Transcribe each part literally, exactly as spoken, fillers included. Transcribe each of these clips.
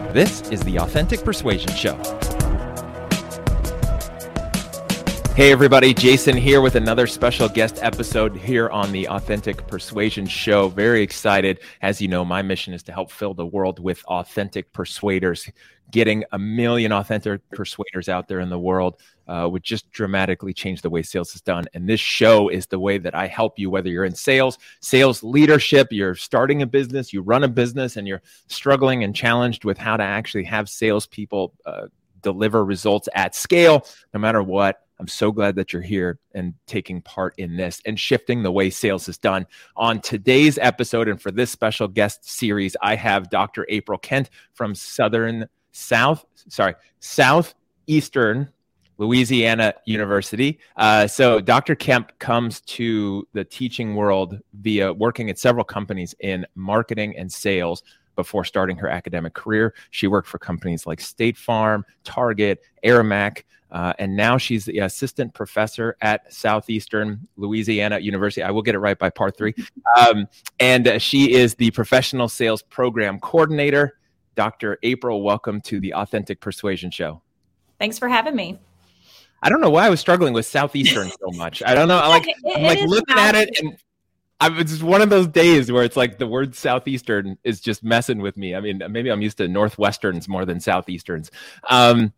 This is the Authentic Persuasion Show. Hey everybody, Jason here with another special guest episode here on the Authentic Persuasion Show. Very excited. As you know, my mission is to help fill the world with authentic persuaders. Getting a million authentic persuaders out there in the world uh, would just dramatically change the way sales is done. And this show is the way that I help you, whether you're in sales, sales leadership, you're starting a business, you run a business, and you're struggling and challenged with how to actually have salespeople uh, deliver results at scale, no matter what. I'm so glad that you're here and taking part in this and shifting the way sales is done. On today's episode and for this special guest series, I have Doctor April Kent from Southern South, sorry, Southeastern Louisiana University. Uh, so Doctor Kemp comes to the teaching world via working at several companies in marketing and sales. Before starting her academic career, she worked for companies like State Farm, Target, Aramac, uh, and now she's the assistant professor at Southeastern Louisiana University. I will get it right by part three. Um, and uh, she is the professional sales program coordinator. Doctor April, welcome to the Authentic Persuasion Show. Thanks for having me. I don't know why I was struggling with Southeastern so much. I don't know. I like, it, I'm like looking at it and I'm, it's just one of those days where it's like the word Southeastern is just messing with me. I mean, maybe I'm used to Northwesterns more than Southeasterns. Um,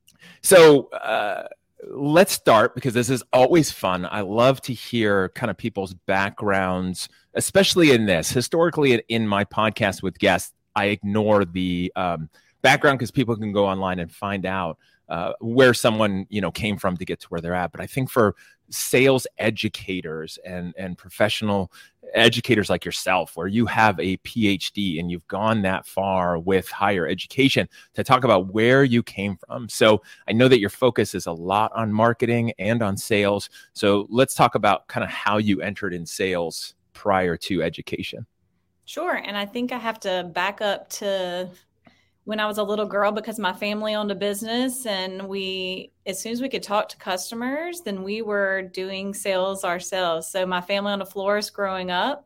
so uh, let's start, because this is always fun. I love to hear kind of people's backgrounds, especially in this. Historically, in my podcast with guests, I ignore the um, background because people can go online and find out uh, where someone, you know, came from to get to where they're at. But I think for sales educators and, and professional educators like yourself, where you have a P H D and you've gone that far with higher education, to talk about where you came from. So I know that your focus is a lot on marketing and on sales. So let's talk about kind of how you entered in sales prior to education. Sure. And I think I have to back up to when I was a little girl, because my family owned a business, and we, as soon as we could talk to customers, then we were doing sales ourselves. So my family owned a florist growing up.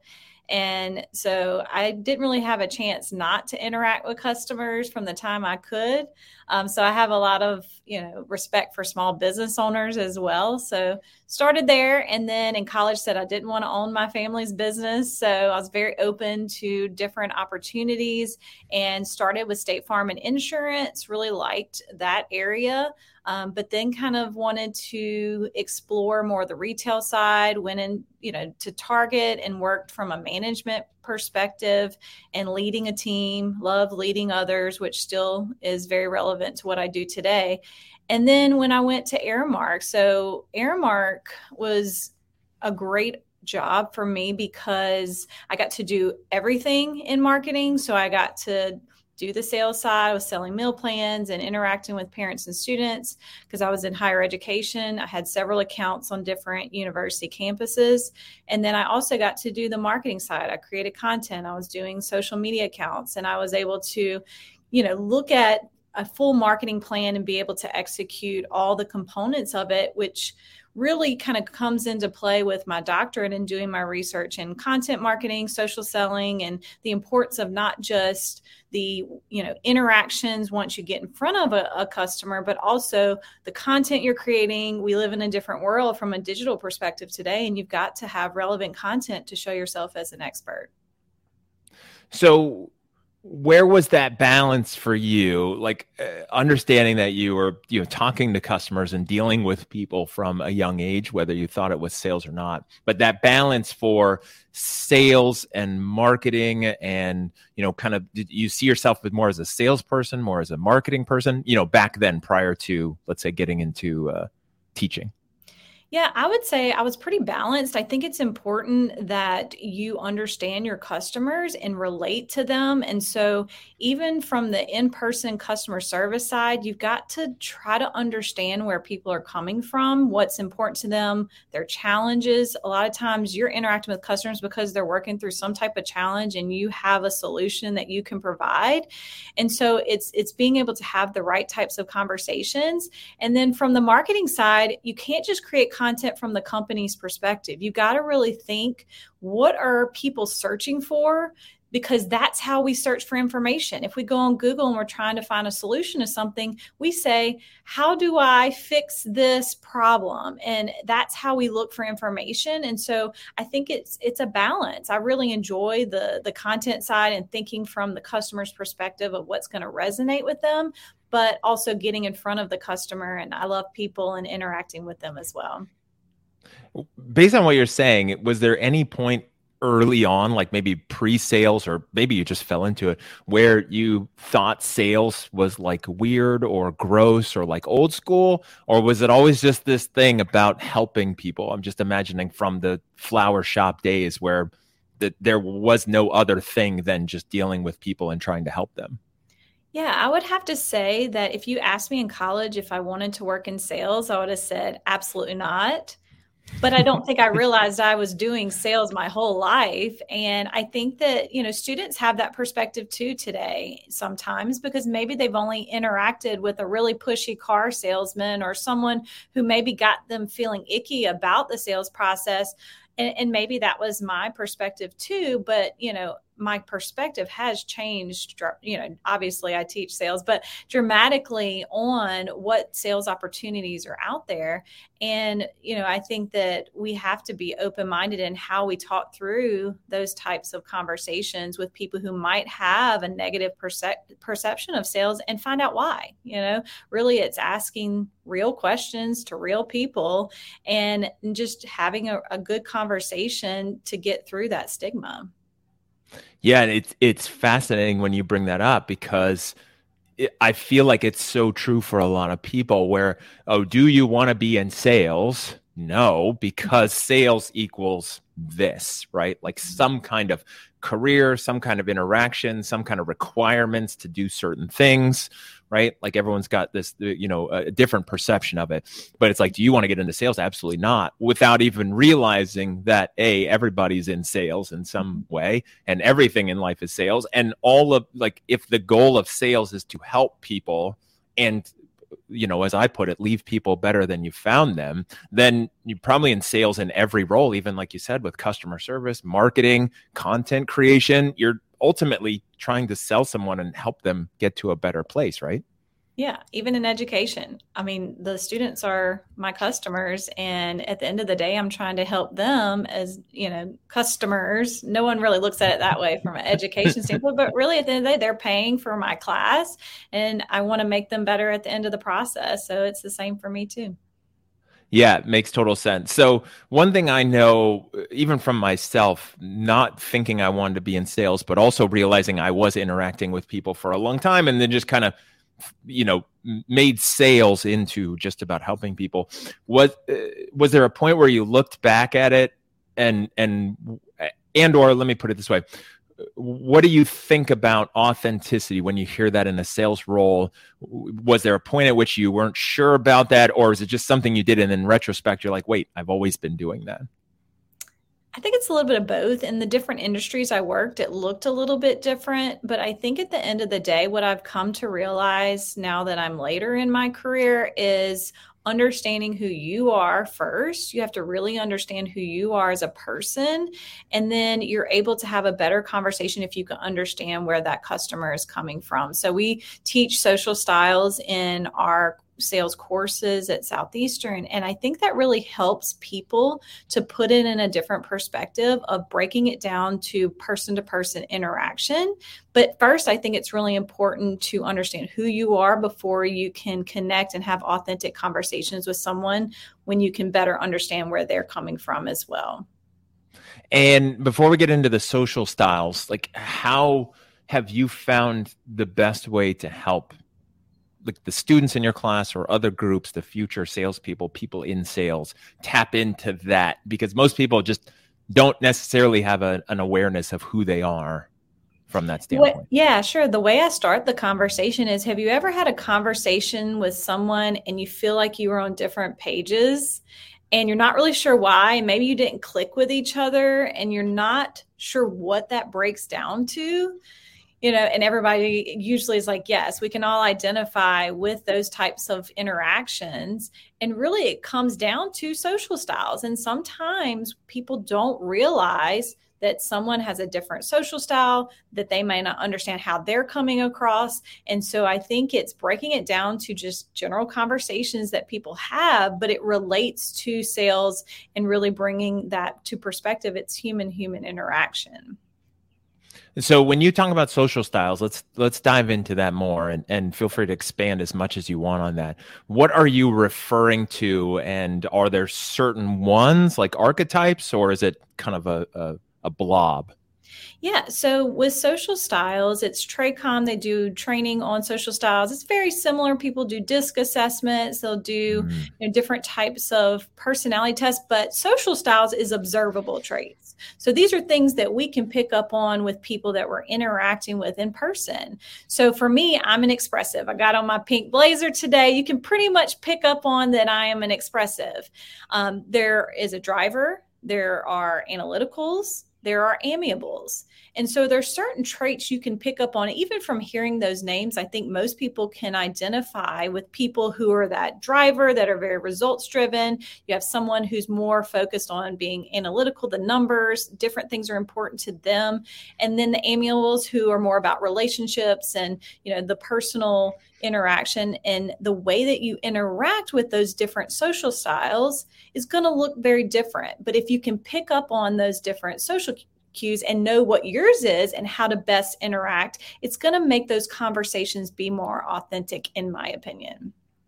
And so I didn't really have a chance not to interact with customers from the time I could. Um, so I have a lot of, you know, respect for small business owners as well. So started there, and then in college said I didn't want to own my family's business. So I was very open to different opportunities and started with State Farm and insurance, really liked that area. Um, but then kind of wanted to explore more of the retail side, went in, you know, to Target and worked from a management perspective and leading a team, love leading others, which still is very relevant to what I do today. And then when I went to Aramark, so Aramark was a great job for me because I got to do everything in marketing. So I got to do the sales side. I was selling meal plans and interacting with parents and students because I was in higher education. I had several accounts on different university campuses. And then I also got to do the marketing side. I created content. I was doing social media accounts, and I was able to, you know, look at a full marketing plan and be able to execute all the components of it, which really kind of comes into play with my doctorate and doing my research in content marketing, social selling, and the importance of not just the, you know, interactions once you get in front of a, a customer, but also the content you're creating. We live in a different world from a digital perspective today, and you've got to have relevant content to show yourself as an expert. So where was that balance for you? Like uh, understanding that you were, you know, talking to customers and dealing with people from a young age, whether you thought it was sales or not, but that balance for sales and marketing and, you know, kind of, did you see yourself as more as a salesperson, more as a marketing person, you know, back then prior to, let's say, getting into uh, teaching? Yeah, I would say I was pretty balanced. I think it's important that you understand your customers and relate to them. And so even from the in-person customer service side, you've got to try to understand where people are coming from, what's important to them, their challenges. A lot of times you're interacting with customers because they're working through some type of challenge and you have a solution that you can provide. And so it's it's being able to have the right types of conversations. And then from the marketing side, you can't just create content from the company's perspective. You got to really think, what are people searching for? because that's how we search for information. If we go on Google and we're trying to find a solution to something, we say, how do I fix this problem? And that's how we look for information. And so I think it's it's a balance. I really enjoy the, the content side and thinking from the customer's perspective of what's going to resonate with them, but also getting in front of the customer. And I love people and interacting with them as well. Based on what you're saying, was there any point early on, like maybe pre-sales, or maybe you just fell into it, where you thought sales was like weird or gross or like old school? Or was it always just this thing about helping people? I'm just imagining from the flower shop days where the, there was no other thing than just dealing with people and trying to help them. Yeah, I would have to say that if you asked me in college if I wanted to work in sales, I would have said absolutely not. But I don't think I realized I was doing sales my whole life. And I think that, you know, students have that perspective too today sometimes, because maybe they've only interacted with a really pushy car salesman or someone who maybe got them feeling icky about the sales process. And, and maybe that was my perspective too. But, you know, my perspective has changed, you know, obviously I teach sales, but dramatically on what sales opportunities are out there. And, you know, I think that we have to be open-minded in how we talk through those types of conversations with people who might have a negative perce- perception of sales and find out why. You know, really it's asking real questions to real people and just having a, a good conversation to get through that stigma. Yeah, and it's it's fascinating when you bring that up, because it, I feel like it's so true for a lot of people where, oh, do you want to be in sales? No, because sales equals this, right? Like some kind of career, some kind of interaction, some kind of requirements to do certain things, right? Like everyone's got this, you know, a different perception of it. But it's like, do you want to get into sales? Absolutely not. Without even realizing that, A, everybody's in sales in some way, and everything in life is sales. And all of, like, if the goal of sales is to help people and, you know, as I put it, leave people better than you found them, then you're probably in sales in every role, even like you said, with customer service, marketing, content creation. You're ultimately trying to sell someone and help them get to a better place, right? Yeah, even in education. I mean, the students are my customers, and at the end of the day, I'm trying to help them as, you know, customers. No one really looks at it that way from an education standpoint, but really at the end of the day, they're paying for my class, and I want to make them better at the end of the process. So it's the same for me too. Yeah, it makes total sense. So one thing I know, even from myself, not thinking I wanted to be in sales, but also realizing I was interacting with people for a long time, and then just kind of, you know, made sales into just about helping people. Was uh, was there a point where you looked back at it and and and or let me put it this way, what do you think about authenticity when you hear that in a sales role? Was there a point at which you weren't sure about that, or is it just something you did and in retrospect you're like, wait, I've always been doing that? I think it's a little bit of both. In the different industries I worked, it looked a little bit different. But I think at the end of the day, what I've come to realize now that I'm later in my career is understanding who you are first. You have to really understand who you are as a person. And then you're able to have a better conversation if you can understand where that customer is coming from. So we teach social styles in our sales courses at Southeastern. And I think that really helps people to put it in a different perspective of breaking it down to person to person interaction. But first, I think it's really important to understand who you are before you can connect and have authentic conversations with someone, when you can better understand where they're coming from as well. And before we get into the social styles, like, how have you found the best way to help like the students in your class or other groups, the future salespeople, people in sales, tap into that? Because most people just don't necessarily have a, an awareness of who they are from that standpoint. What, yeah, sure. The way I start the conversation is, have you ever had a conversation with someone and you feel like you were on different pages and you're not really sure why? Maybe you didn't click with each other and you're not sure what that breaks down to. You know, and everybody usually is like, yes, we can all identify with those types of interactions. And really, it comes down to social styles. And sometimes people don't realize that someone has a different social style, that they may not understand how they're coming across. And so I think it's breaking it down to just general conversations that people have, but it relates to sales and really bringing that to perspective. It's human-human interaction. So when you talk about social styles, let's let's dive into that more, and, and feel free to expand as much as you want on that. What are you referring to, and are there certain ones like archetypes, or is it kind of a, a, a blob? Yeah. So with social styles, it's Traycom. They do training on social styles. It's very similar. People do DISC assessments. They'll do Mm. you know, different types of personality tests, but social styles is observable traits. So these are things that we can pick up on with people that we're interacting with in person. So for me, I'm an expressive. I got on my pink blazer today. You can pretty much pick up on that I am an expressive. Um, there is a driver. There are analyticals. There are amiables. And so there's certain traits you can pick up on, even from hearing those names. I think most people can identify with people who are that driver, that are very results driven. You have someone who's more focused on being analytical, the numbers, different things are important to them. And then the amiables who are more about relationships and, you know, the personal interaction, and the way that you interact with those different social styles is going to look very different. But if you can pick up on those different social cues and know what yours is and how to best interact, it's going to make those conversations be more authentic, in my opinion.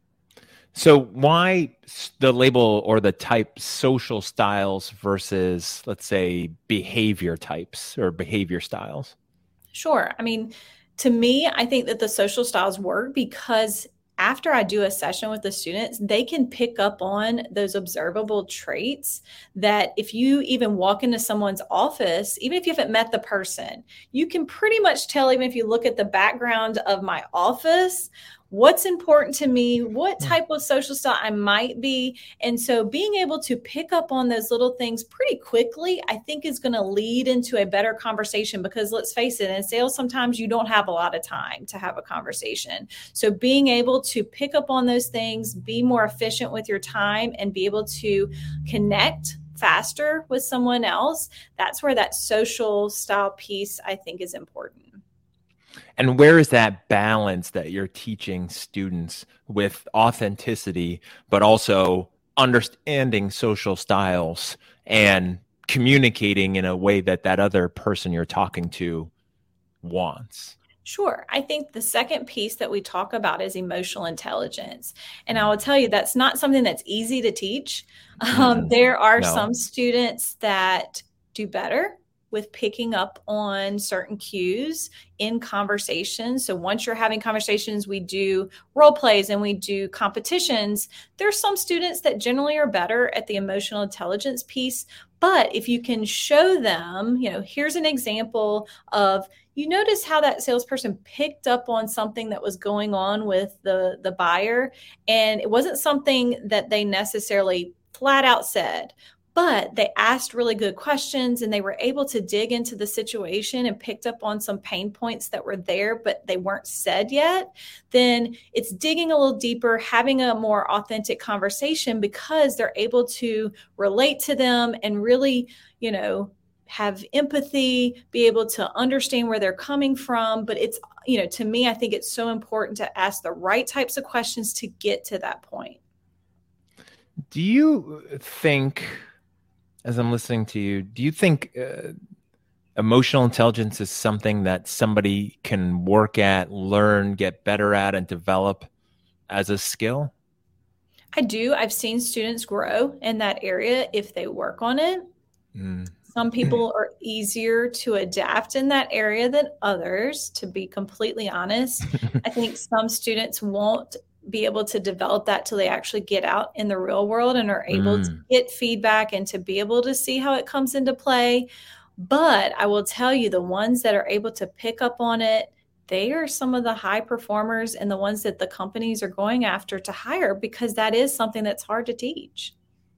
So why the label or the type social styles versus, let's say, behavior types or behavior styles? Sure. I mean, to me, I think that the social styles work because after I do a session with the students, they can pick up on those observable traits that if you even walk into someone's office, even if you haven't met the person, you can pretty much tell, even if you look at the background of my office, what's important to me, what type of social style I might be. And so being able to pick up on those little things pretty quickly, I think is going to lead into a better conversation, because let's face it, in sales, sometimes you don't have a lot of time to have a conversation. So being able to pick up on those things, be more efficient with your time, and be able to connect faster with someone else, that's where that social style piece, I think, is important. And where is that balance that you're teaching students with authenticity, but also understanding social styles and communicating in a way that that other person you're talking to wants? Sure. I think the second piece that we talk about is emotional intelligence. And I will tell you, that's not something that's easy to teach. Um, Mm, there are no. some students that do better with picking up on certain cues in conversations. So once you're having conversations, we do role plays and we do competitions. There's some students that generally are better at the emotional intelligence piece. But if you can show them, you know, here's an example of, you notice how that salesperson picked up on something that was going on with the, the buyer. And it wasn't something that they necessarily flat out said, but they asked really good questions and they were able to dig into the situation and picked up on some pain points that were there, but they weren't said yet. Then it's digging a little deeper, having a more authentic conversation, because they're able to relate to them and really, you know, have empathy, be able to understand where they're coming from. But it's, you know, to me, I think it's so important to ask the right types of questions to get to that point. Do you think, as I'm listening to you, do you think uh, emotional intelligence is something that somebody can work at, learn, get better at, and develop as a skill? I do. I've seen students grow in that area if they work on it. Mm. Some people are easier to adapt in that area than others, to be completely honest. I think some students won't be able to develop that till they actually get out in the real world and are able mm. to get feedback and to be able to see how it comes into play. But I will tell you, the ones that are able to pick up on it, they are some of the high performers and the ones that the companies are going after to hire, because that is something that's hard to teach.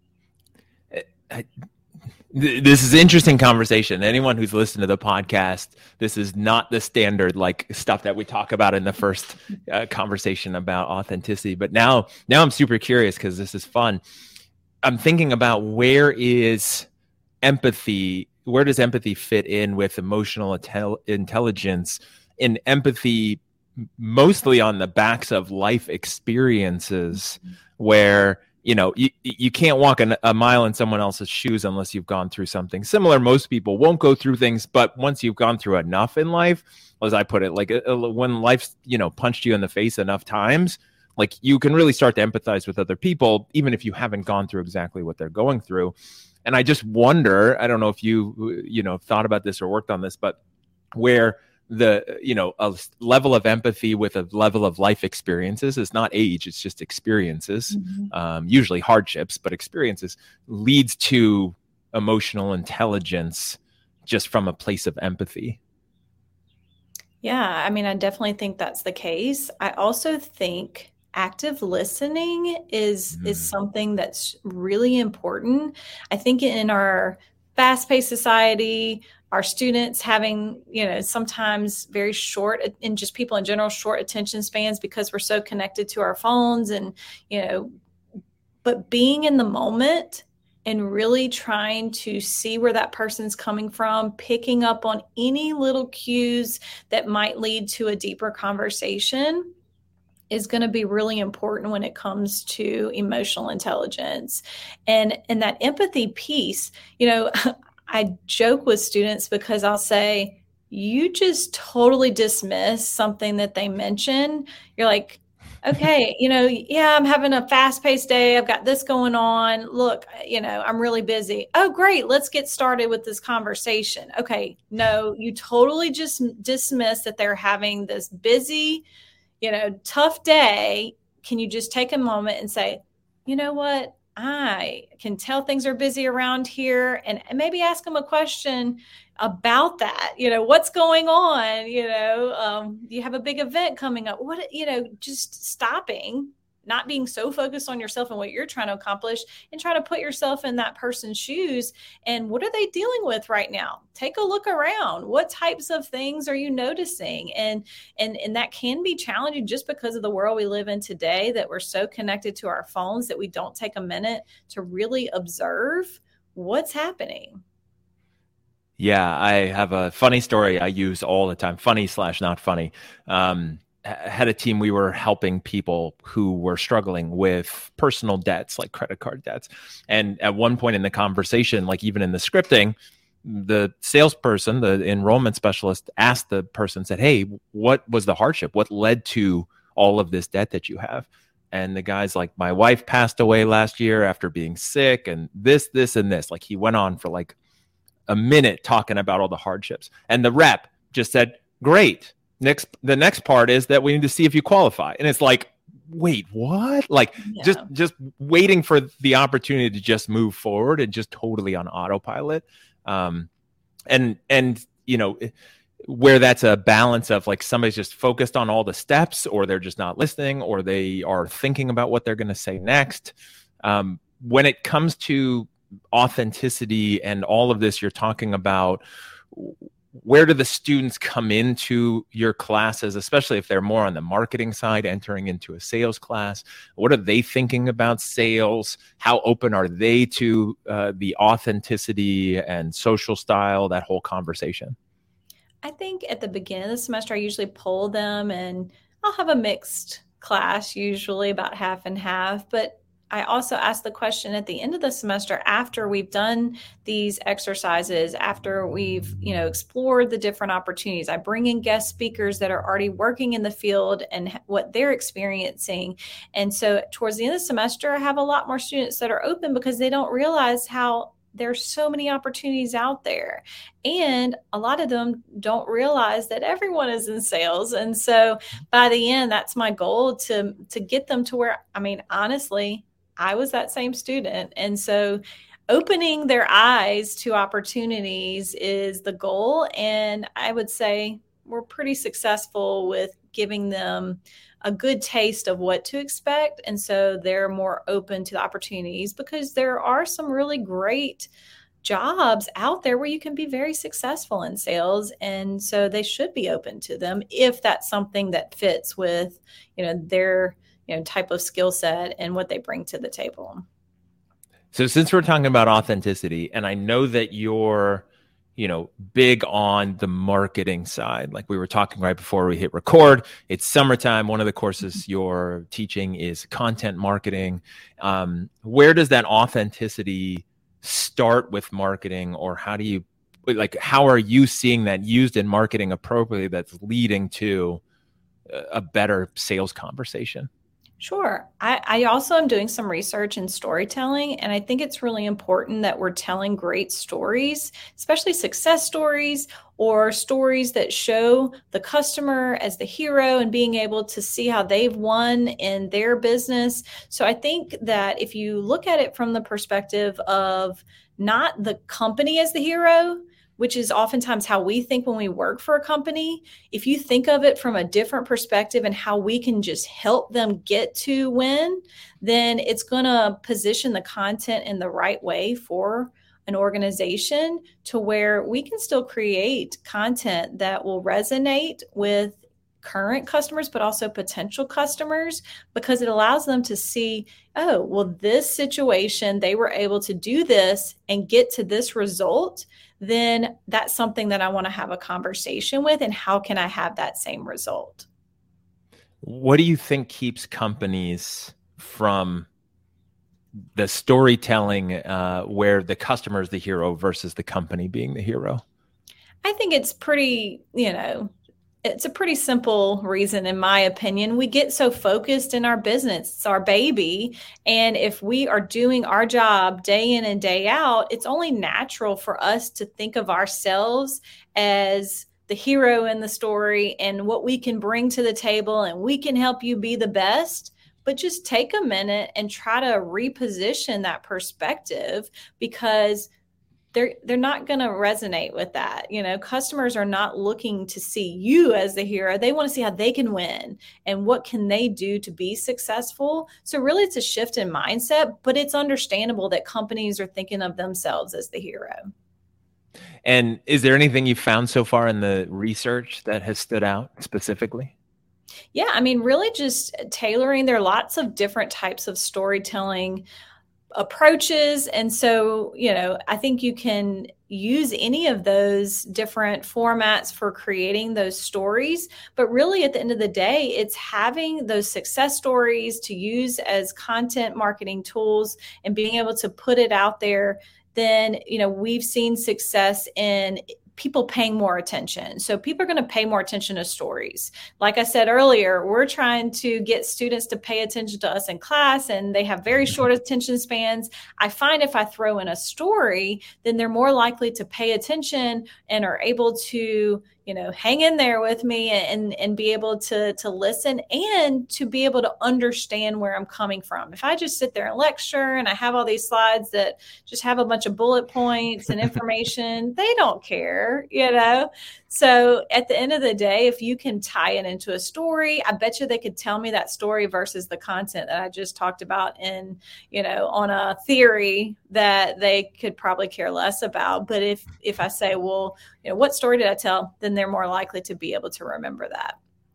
I, This is interesting conversation. Anyone who's listened to the podcast, this is not the standard like stuff that we talk about in the first uh, conversation about authenticity. But now, now I'm super curious because this is fun. I'm thinking about, where is empathy where does empathy fit in with emotional intel- intelligence and empathy mostly on the backs of life experiences where, you know, you, you can't walk a, a mile in someone else's shoes unless you've gone through something similar. Most people won't go through things, but once you've gone through enough in life, as I put it, like uh, when life's, you know, punched you in the face enough times, like you can really start to empathize with other people, even if you haven't gone through exactly what they're going through. And I just wonder, I don't know if you, you know, thought about this or worked on this, but where the, you know, a level of empathy with a level of life experiences is not age, it's just experiences, mm-hmm. um, usually hardships, but experiences leads to emotional intelligence just from a place of empathy. Yeah, I mean, I definitely think that's the case. I also think active listening is, mm. is something that's really important. I think in our fast-paced society, our students having, you know, sometimes very short, and just people in general, short attention spans because we're so connected to our phones and, you know, but being in the moment and really trying to see where that person's coming from, picking up on any little cues that might lead to a deeper conversation is going to be really important when it comes to emotional intelligence. And, and that empathy piece, you know, I joke with students because I'll say, you just totally dismiss something that they mention. You're like, okay, you know, yeah, I'm having a fast-paced day. I've got this going on. Look, you know, I'm really busy. Oh, great. Let's get started with this conversation. Okay. No, you totally just dismiss that they're having this busy, you know, tough day. Can you just take a moment and say, you know what? I can tell things are busy around here, and maybe ask them a question about that. You know, what's going on? You know, um, you have a big event coming up. What, you know, just stopping, not being so focused on yourself and what you're trying to accomplish, and try to put yourself in that person's shoes. And what are they dealing with right now? Take a look around. What types of things are you noticing? And, and, and that can be challenging just because of the world we live in today, that we're so connected to our phones that we don't take a minute to really observe what's happening. Yeah, I have a funny story I use all the time, funny slash not funny. Um, had a team, we were helping people who were struggling with personal debts, like credit card debts. And at one point in the conversation, like even in the scripting, the salesperson, the enrollment specialist, asked the person, said, hey, what was the hardship? What led to all of this debt that you have? And the guy's like, my wife passed away last year after being sick, and this, this, and this. Like he went on for like a minute talking about all the hardships. And the rep just said, great. Next, the next part is that we need to see if you qualify. And it's like, wait, what? Like yeah. just, just waiting for the opportunity to just move forward and just totally on autopilot. Um, and, and, you know, where that's a balance of like somebody's just focused on all the steps, or they're just not listening, or they are thinking about what they're going to say next. Um, when it comes to authenticity and all of this you're talking about, where do the students come into your classes, especially if they're more on the marketing side, entering into a sales class? What are they thinking about sales? How open are they to uh, the authenticity and social style, that whole conversation? I think at the beginning of the semester, I usually poll them, and I'll have a mixed class, usually about half and half. But I also ask the question at the end of the semester, after we've done these exercises, after we've, you know, explored the different opportunities, I bring in guest speakers that are already working in the field and what they're experiencing. And so towards the end of the semester, I have a lot more students that are open because they don't realize how there's so many opportunities out there. And a lot of them don't realize that everyone is in sales. And so by the end, that's my goal, to, to get them to where, I mean, honestly, I was that same student. And so opening their eyes to opportunities is the goal. And I would say we're pretty successful with giving them a good taste of what to expect. And so they're more open to the opportunities, because there are some really great jobs out there where you can be very successful in sales. And so they should be open to them if that's something that fits with, you know, their you know, type of skill set and what they bring to the table. So since we're talking about authenticity, and I know that your you know, big on the marketing side. Like we were talking right before we hit record, it's summertime. One of the courses you're teaching is content marketing. Um, where does that authenticity start with marketing, or how do you, like, how are you seeing that used in marketing appropriately that's leading to a better sales conversation? Sure. I, I also am doing some research in storytelling, and I think it's really important that we're telling great stories, especially success stories or stories that show the customer as the hero and being able to see how they've won in their business. So I think that if you look at it from the perspective of not the company as the hero, which is oftentimes how we think when we work for a company, if you think of it from a different perspective and how we can just help them get to win, then it's going to position the content in the right way for an organization to where we can still create content that will resonate with current customers, but also potential customers, because it allows them to see, oh, well, this situation, they were able to do this and get to this result. Then that's something that I want to have a conversation with. And how can I have that same result? What do you think keeps companies from the storytelling uh, where the customer is the hero versus the company being the hero? I think it's pretty, you know, it's a pretty simple reason, in my opinion. We get so focused in our business. It's our baby. And if we are doing our job day in and day out, it's only natural for us to think of ourselves as the hero in the story and what we can bring to the table, and we can help you be the best. But just take a minute and try to reposition that perspective, because they're they're not going to resonate with that. You know, customers are not looking to see you as the hero. They want to see how they can win and what can they do to be successful. So really, it's a shift in mindset, but it's understandable that companies are thinking of themselves as the hero. And is there anything you found so far in the research that has stood out specifically? Yeah, I mean, really just tailoring. There are lots of different types of storytelling approaches. And so, you know, I think you can use any of those different formats for creating those stories. But really, at the end of the day, it's having those success stories to use as content marketing tools and being able to put it out there. Then, you know, we've seen success in people paying more attention. So people are going to pay more attention to stories. Like I said earlier, we're trying to get students to pay attention to us in class, and they have very short attention spans. I find if I throw in a story, then they're more likely to pay attention and are able to, you know, hang in there with me and, and be able to, to listen and to be able to understand where I'm coming from. If I just sit there and lecture and I have all these slides that just have a bunch of bullet points and information, they don't care, you know? So at the end of the day, if you can tie it into a story, I bet you they could tell me that story versus the content that I just talked about in, you know, on a theory that they could probably care less about. But if, if I say, well, you know, what story did I tell? Then they're more likely to be able to remember that.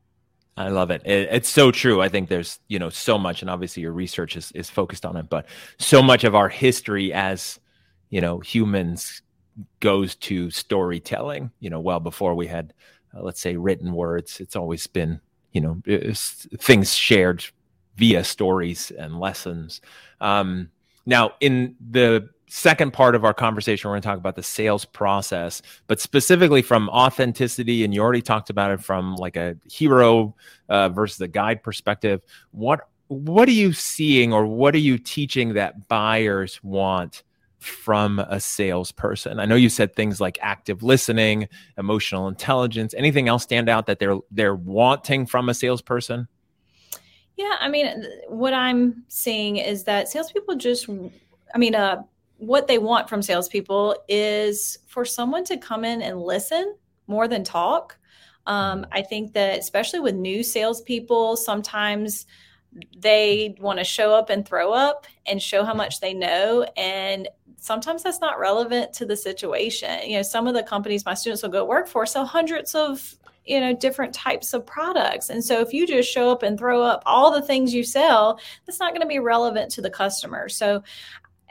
I love it. it. It's so true. I think there's, you know, so much, and obviously your research is, is focused on it, but so much of our history as, you know, humans goes to storytelling, you know, well before we had, uh, let's say, written words. It's always been, you know, things shared via stories and lessons. Um, now, in the second part of our conversation, we're going to talk about the sales process, but specifically from authenticity. And you already talked about it from like a hero uh, versus a guide perspective. What, what are you seeing, or what are you teaching that buyers want from a salesperson? I know you said things like active listening, emotional intelligence. Anything else stand out that they're, they're wanting from a salesperson? Yeah. I mean, what I'm seeing is that salespeople just, I mean, uh, what they want from salespeople is for someone to come in and listen more than talk. Um, I think that especially with new salespeople, sometimes they want to show up and throw up and show how much they know. And sometimes that's not relevant to the situation. You know, some of the companies my students will go work for sell hundreds of, you know, different types of products. And so if you just show up and throw up all the things you sell, that's not going to be relevant to the customer. So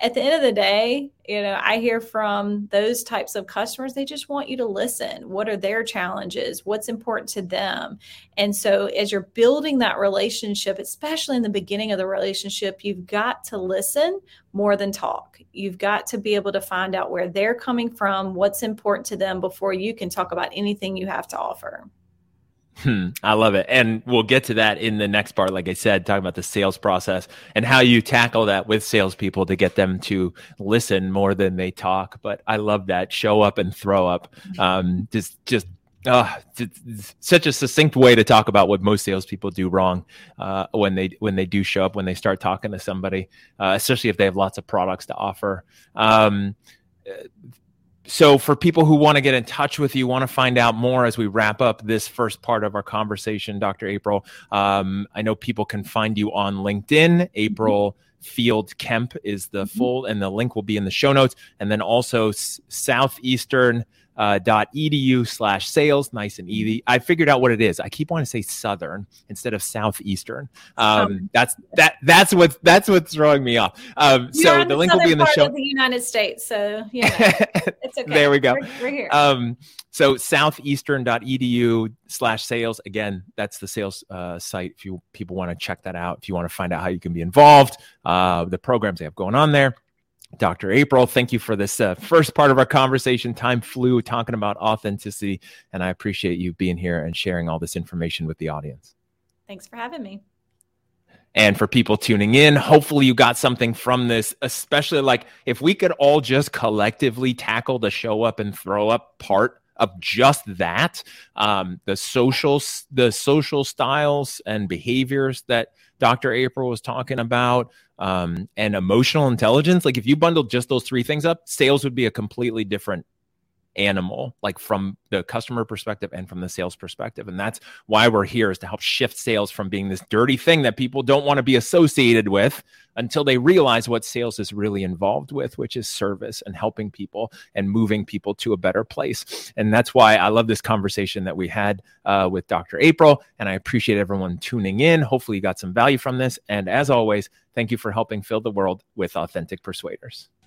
at the end of the day, you know, I hear from those types of customers, they just want you to listen. What are their challenges? What's important to them? And so as you're building that relationship, especially in the beginning of the relationship, you've got to listen more than talk. You've got to be able to find out where they're coming from, what's important to them before you can talk about anything you have to offer. Hmm, I love it. And we'll get to that in the next part. Like I said, talking about the sales process and how you tackle that with salespeople to get them to listen more than they talk. But I love that. Show up and throw up. Um, just, just, uh, it's such a succinct way to talk about what most salespeople do wrong uh, when they when they do show up, when they start talking to somebody, uh, especially if they have lots of products to offer. Um, So for people who want to get in touch with you, want to find out more as we wrap up this first part of our conversation, Doctor April, um, I know people can find you on LinkedIn. April Field Kemp is the full, and the link will be in the show notes. And then also s- Southeastern uh, dot edu slash sales. Nice and easy. I figured out what it is. I keep wanting to say Southern instead of Southeastern. Um, oh. That's that. That's what that's what's throwing me off. Um, so the link will be in the show. Of the United States. So yeah, it's okay. There we go. We're, we're here. Um, so Southeastern dot edu slash sales. Again, that's the sales uh, site. If you people want to check that out, if you want to find out how you can be involved, uh, the programs they have going on there. Doctor April, thank you for this uh, first part of our conversation. Time flew talking about authenticity, and I appreciate you being here and sharing all this information with the audience. Thanks for having me. And for people tuning in, hopefully you got something from this, especially like if we could all just collectively tackle the show up and throw up part of just that, um, the social, the social styles and behaviors that Doctor April was talking about, um, and emotional intelligence. Like if you bundled just those three things up, sales would be a completely different animal, like from the customer perspective and from the sales perspective. And that's why we're here, is to help shift sales from being this dirty thing that people don't want to be associated with until they realize what sales is really involved with, which is service and helping people and moving people to a better place. And that's why I love this conversation that we had uh, with Doctor April. And I appreciate everyone tuning in. Hopefully you got some value from this. And as always, thank you for helping fill the world with authentic persuaders.